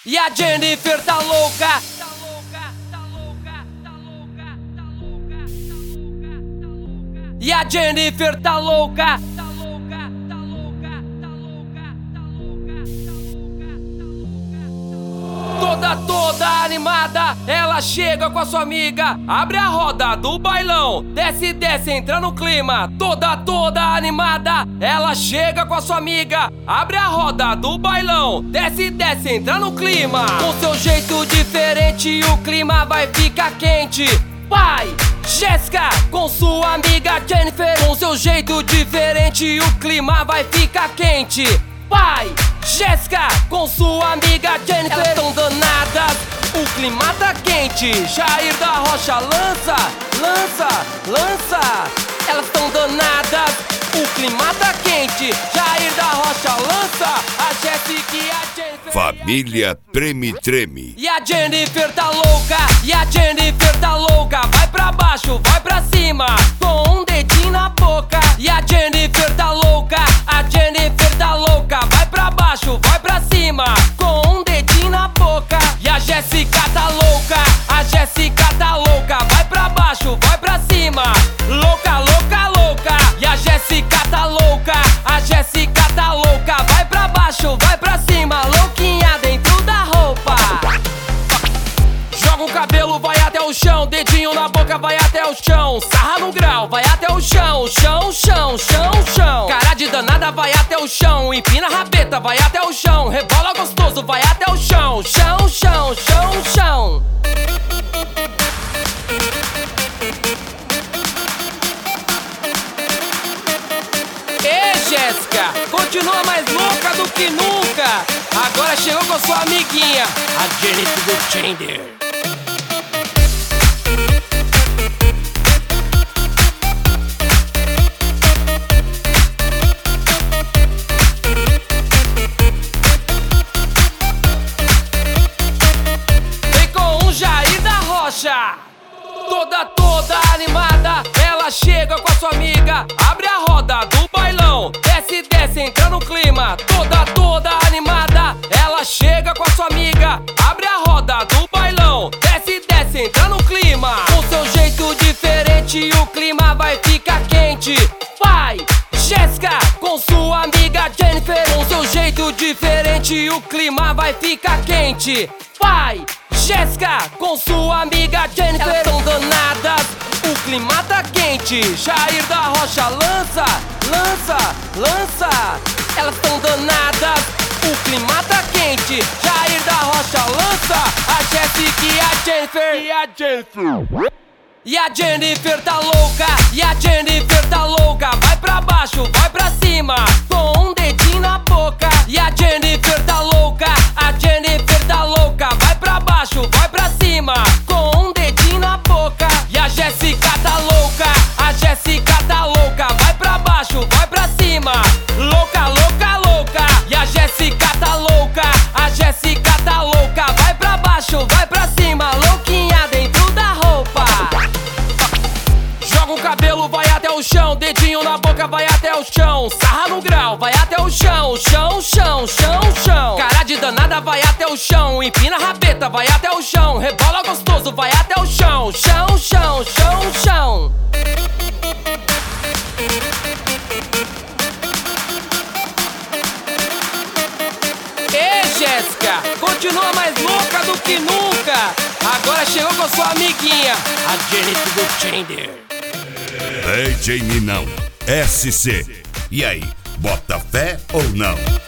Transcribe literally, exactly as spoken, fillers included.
E a Jennifer tá louca. E a Jennifer tá louca. Toda, toda animada, ela chega com a sua amiga. Abre a roda do bailão, desce, desce, entra no clima. Toda, toda animada, ela chega com a sua amiga. Abre a roda do bailão, desce, desce, entra no clima. Com seu jeito diferente, o clima vai ficar quente. Vai, Jéssica, com sua amiga Jennifer. Com seu jeito diferente, o clima vai ficar quente. Vai, Jéssica, com sua amiga Jennifer. Elas tão danadas, o clima tá quente. Jair da Rocha lança, lança, lança. Elas tão danadas, o clima tá quente. Jair da Rocha lança, a Jéssica e a Jennifer. Família Treme Treme. E a Jennifer tá louca, e a Jennifer tá louca. Vai pra baixo, vai pra cima, com um dedinho na boca. E a Jennifer tá louca, a Jennifer tá louca. Vai pra baixo, vai pra cima, com um dedinho na boca. E a Jéssica tá louca, a Jéssica tá louca. Vai pra baixo, vai pra cima, louca, louca, louca. E a Jéssica tá louca, a Jéssica tá louca. Vai pra baixo, vai pra cima, louquinha dentro da roupa. Joga o cabelo, vai até o chão. Dedinho na boca, vai até o chão. Sarra no grau, vai até o chão. Chão, chão, chão, chão. Cara de danada, vai até o chão. Empina a rabeta, vai até o chão. Rebola gostoso, vai até o chão. Chão, chão, chão, chão. Ê, Jéssica, continua mais louca do que nunca. Agora chegou com sua amiguinha, a Jennifer do Tinder. Vem com o Jair da Rocha. Toda, toda animada, ela chega com a sua amiga. Abre a roda do bailão, desce, desce, entra no clima. Toda, toda animada, ela chega com a sua amiga. Abre a roda do bailão, desce, desce, entra no clima. Com seu jeito diferente, o clima vai ficar quente. Vai, Jéssica, com sua amiga Jennifer. Com seu jeito diferente, o clima vai ficar quente. Vai, Jéssica, com sua amiga Jennifer. Elas tão danadas, o clima tá quente. Jair da Rocha lança, lança, lança. Elas tão danadas, o clima tá quente. Jair da Rocha lança, a Jéssica e a Jennifer. E a Jennifer. E a Jennifer tá louca, e a Jennifer tá louca. Vai pra baixo, vai pra cima, com um dedinho na boca. E a Jennifer tá louca, a Jennifer tá louca. Vai pra baixo, vai pra cima, com um dedinho na boca. E a Jéssica tá louca, a Jéssica tá louca. Vai pra baixo, vai pra cima, louca, louca, louca. E a Jéssica tá louca, a Jéssica tá louca. Vai pra baixo, vai pra cima, louquinha dentro da roupa. Joga o cabelo, vai até o chão. Dedinho na boca, vai até o chão. Sarra no grau, vai até o chão. Chão, chão, chão, chão. Cara de danada, vai até o chão. Empina a rabeta, vai até o chão. Rebola gostoso, vai até o chão. Chão, chão, chão, chão. Ê, Jéssica, continua mais louca do que nunca. Agora chegou com sua amiguinha, a Jennifer do Tinder. D J Ninão, S C. E aí, bota fé ou não?